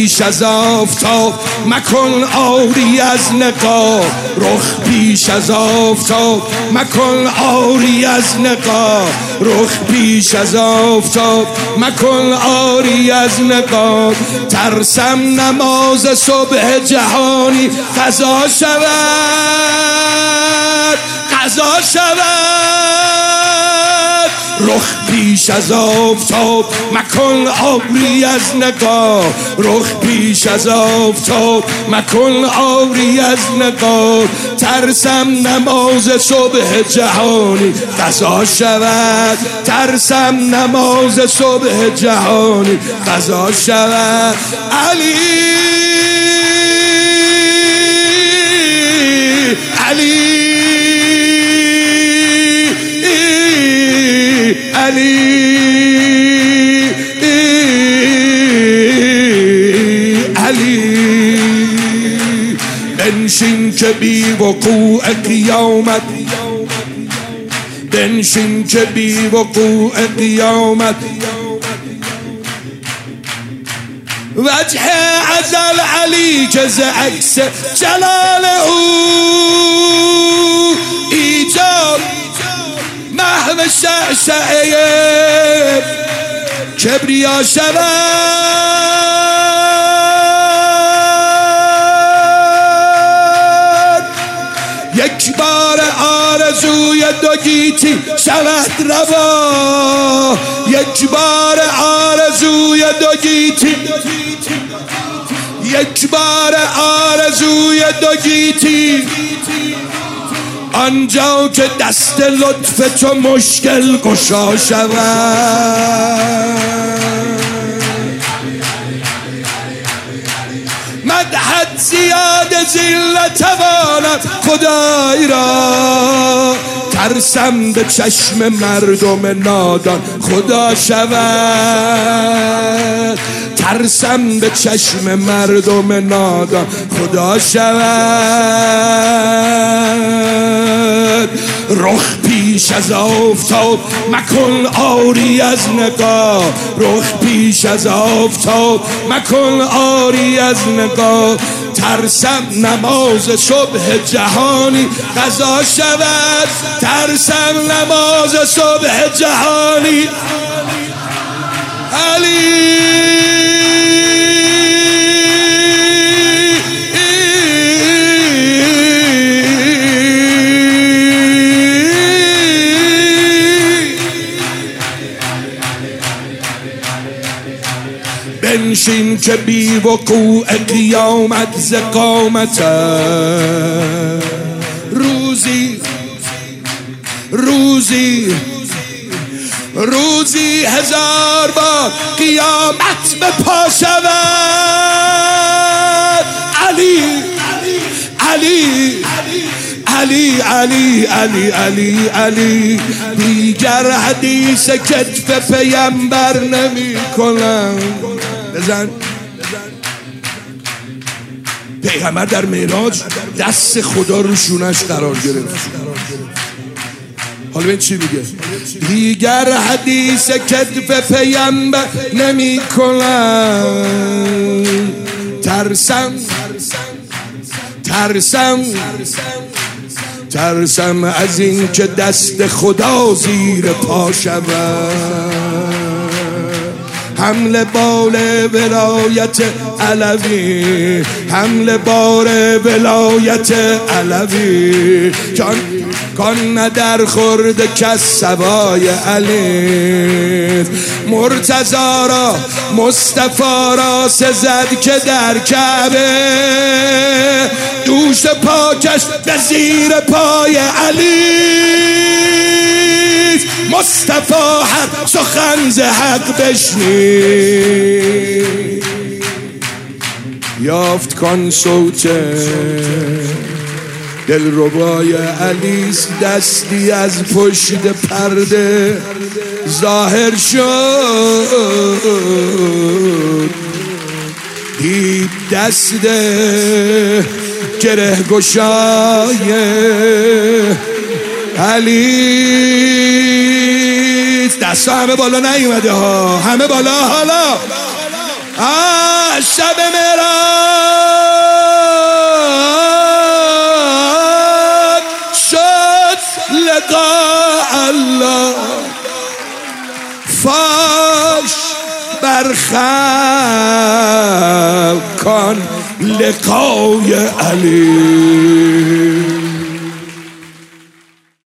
پیش از آفتاب مکن آری از نقاب، رخ پیش از آفتاب مکن آری از نقاب، رخ پیش از آفتاب مکن آری از نقاب. ترسم نماز صبح جهانی قضا شود، قضا شود. رخ پیش از آفتاب مکن آری از نقاب، رخ پیش از آفتاب مکن آری از نقاب. ترسم نماز صبح جهانی قضا شود، ترسم نماز صبح جهانی قضا شود. علی علی علی علی. بنشین که بی وقوع قیامت، بنشین که بی وقوع قیامت وجه ازل علی که ز عکس جلال او ایجاد محو شعشعه کبریا شود. یک بار آرزوی دو گیتی شود روا، یک بار آرزوی دو گیتی، یک بار آرزوی دو گیتی. آنجا که دست لطف تو مشکل گشا شود. مدحت زیاد زیل نتواند خدای را، ترسم به چشم مردم نادان خدا شود، ترسم به چشم مردم نادان خدا شود. رخ پیش از آفتاب مکن آری از نقاب، رخ پیش از آفتاب مکن آری از نقاب. ترسم نماز صبح جهانی قضا شود، ترسم نماز صبح جهانی. علی بنشین که بی وقوع قیامت ز قامت روزی روزی روزی هزار بار قیامت به پا شود. علی علی علی علی علی علی علی. دیگر حدیث کتف پیمبر نمی کنم. بزن. پیغمبر در معراج دست خدا رو شونش قرار گرفت. حالا ببین چی میگه. دیگر حدیث کتف پیمبر نمی کنم، ترسم ترسم ترسم از این که دست خدا زیر پا شود. حمل بال ولایت علوی، حمل بار ولایت علوی. کان ندر خورد کس سوای علی. مرتضی را مصطفی را سزد که در کعبه، دوش پاکش به زیر پای علی. مصطفی هر سخن ز حق بشنید، یافت کان صوت دلربای علیست. دستی از پشت پرده ظاهر شد، دید دست گره گشای علی. دستا همه بالا نیومده ها، همه بالا. حالا شب معراج شد لقاء الله فاش بر خلق کن لقای علی